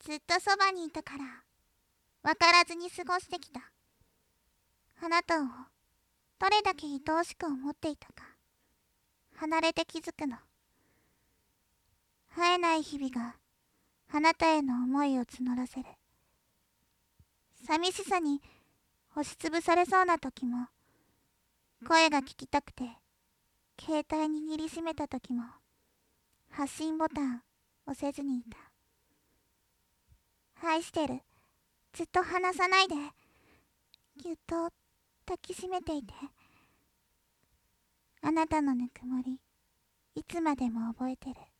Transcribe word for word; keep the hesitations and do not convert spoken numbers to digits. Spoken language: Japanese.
ずっとそばにいたから分からずに過ごしてきた。あなたをどれだけ愛おしく思っていたか離れて気づくの。会えない日々があなたへの思いを募らせる。寂しさに押しつぶされそうな時も、声が聞きたくて携帯握りしめた時も発信ボタン押せずにいた。愛してる、ずっと離さないで、ぎゅっと抱きしめていて。あなたのぬくもりいつまでも覚えてる。